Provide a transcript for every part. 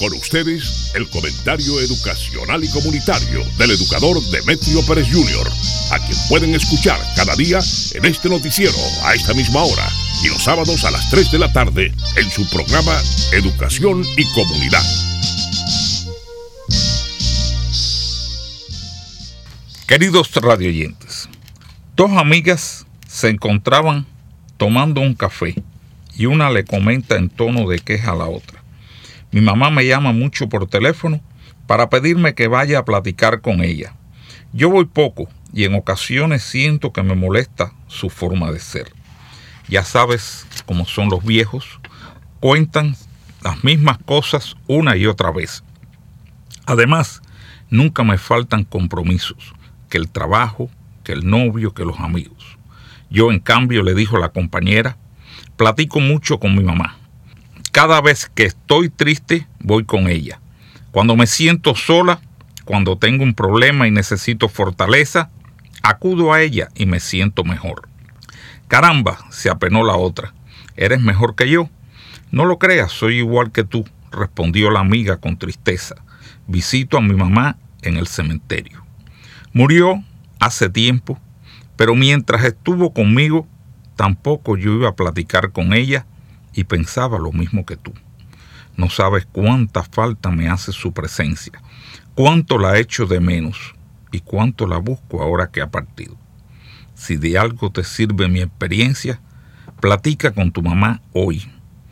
Con ustedes, el comentario educacional y comunitario del educador Demetrio Pérez Jr., a quien pueden escuchar cada día en este noticiero a esta misma hora y los sábados a las 3 de la tarde en su programa Educación y Comunidad. Queridos radioyentes, dos amigas se encontraban tomando un café y una le comenta en tono de queja a la otra: mi mamá me llama mucho por teléfono para pedirme que vaya a platicar con ella. Yo voy poco y en ocasiones siento que me molesta su forma de ser. Ya sabes cómo son los viejos, cuentan las mismas cosas una y otra vez. Además, nunca me faltan compromisos, que el trabajo, que el novio, que los amigos. Yo, en cambio, le dijo la compañera, platico mucho con mi mamá. Cada vez que estoy triste, voy con ella. Cuando me siento sola, cuando tengo un problema y necesito fortaleza, acudo a ella y me siento mejor. Caramba, se apenó la otra. ¿Eres mejor que yo? No lo creas, soy igual que tú, respondió la amiga con tristeza. Visito a mi mamá en el cementerio. Murió hace tiempo, pero mientras estuvo conmigo, tampoco yo iba a platicar con ella y pensaba lo mismo que tú. No sabes cuánta falta me hace su presencia, cuánto la echo de menos y cuánto la busco ahora que ha partido. Si de algo te sirve mi experiencia, platica con tu mamá hoy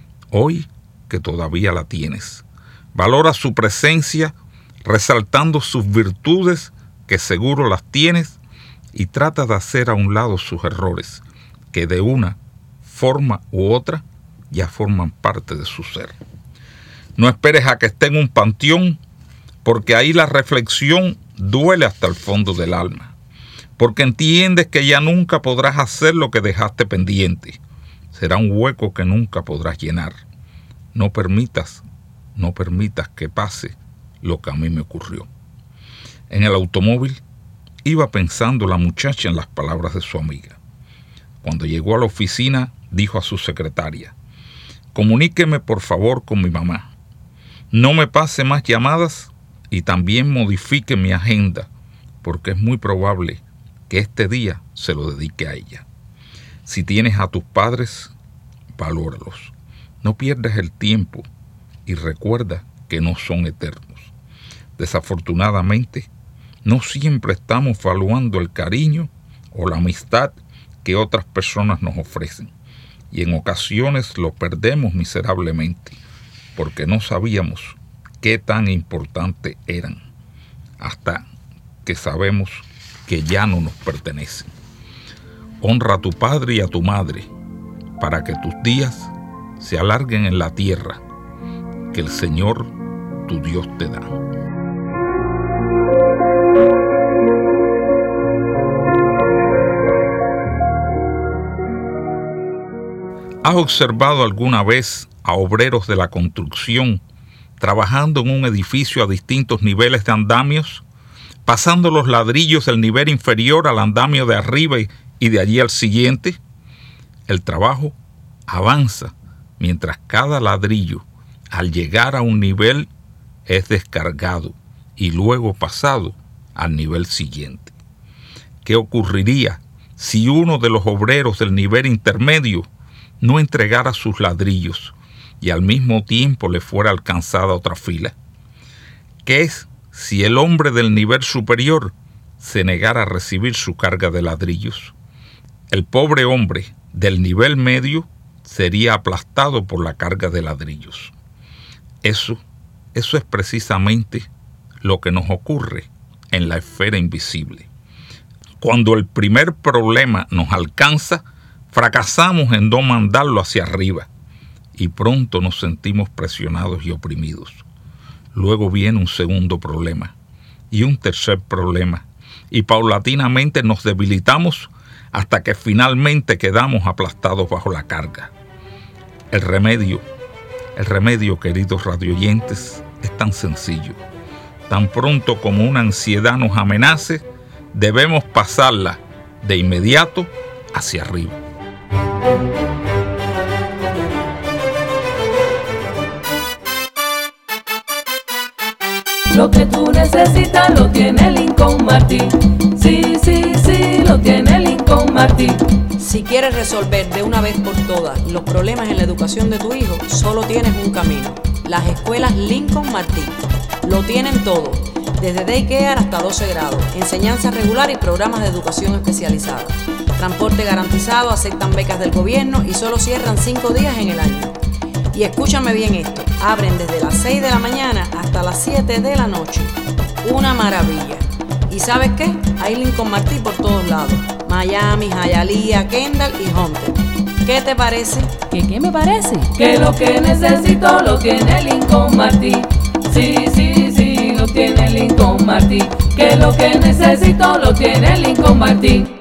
que todavía la tienes. Valora su presencia, resaltando sus virtudes, que seguro las tienes, y trata de hacer a un lado sus errores, que de una forma u otra ya forman parte de su ser. No esperes a que esté en un panteón, porque ahí la reflexión duele hasta el fondo del alma, porque entiendes que ya nunca podrás hacer lo que dejaste pendiente. Será un hueco que nunca podrás llenar. No permitas que pase lo que a mí me ocurrió. En el automóvil iba pensando la muchacha en las palabras de su amiga. Cuando llegó a la oficina, dijo a su secretaria: comuníqueme por favor con mi mamá. No me pase más llamadas y también modifique mi agenda, porque es muy probable que este día se lo dedique a ella. Si tienes a tus padres, valóralos. No pierdas el tiempo y recuerda que no son eternos. Desafortunadamente, no siempre estamos valuando el cariño o la amistad que otras personas nos ofrecen. Y en ocasiones lo perdemos miserablemente porque no sabíamos qué tan importantes eran, hasta que sabemos que ya no nos pertenecen. Honra a tu padre y a tu madre para que tus días se alarguen en la tierra que el Señor, tu Dios, te da. ¿Has observado alguna vez a obreros de la construcción trabajando en un edificio a distintos niveles de andamios, pasando los ladrillos del nivel inferior al andamio de arriba y de allí al siguiente? El trabajo avanza mientras cada ladrillo, al llegar a un nivel, es descargado y luego pasado al nivel siguiente. ¿Qué ocurriría si uno de los obreros del nivel intermedio no entregara sus ladrillos y al mismo tiempo le fuera alcanzada otra fila? ¿Qué es si el hombre del nivel superior se negara a recibir su carga de ladrillos? El pobre hombre del nivel medio sería aplastado por la carga de ladrillos. Eso es precisamente lo que nos ocurre en la esfera invisible. Cuando el primer problema nos alcanza, fracasamos en no mandarlo hacia arriba y pronto nos sentimos presionados y oprimidos. Luego viene un segundo problema y un tercer problema y paulatinamente nos debilitamos hasta que finalmente quedamos aplastados bajo la carga. El remedio, queridos radioyentes, es tan sencillo. Tan pronto como una ansiedad nos amenace, debemos pasarla de inmediato hacia arriba. Lo que tú necesitas lo tiene Lincoln Martin. Sí, sí, sí, lo tiene Lincoln Martin. Si quieres resolver de una vez por todas los problemas en la educación de tu hijo, solo tienes un camino: las escuelas Lincoln Martin. Lo tienen todo, desde daycare hasta 12 grados, enseñanza regular y programas de educación especializada. Transporte garantizado, aceptan becas del gobierno y solo cierran 5 días en el año. Y escúchame bien esto, abren desde las 6 de la mañana hasta las 7 de la noche. Una maravilla. ¿Y sabes qué? Hay Lincoln Martin por todos lados: Miami, Hialeah, Kendall y Hunter. ¿Qué te parece? ¿Qué me parece? Que lo que necesito lo tiene Lincoln Martin. Sí, sí, sí, lo tiene Lincoln Martin. Que lo que necesito lo tiene Lincoln Martin.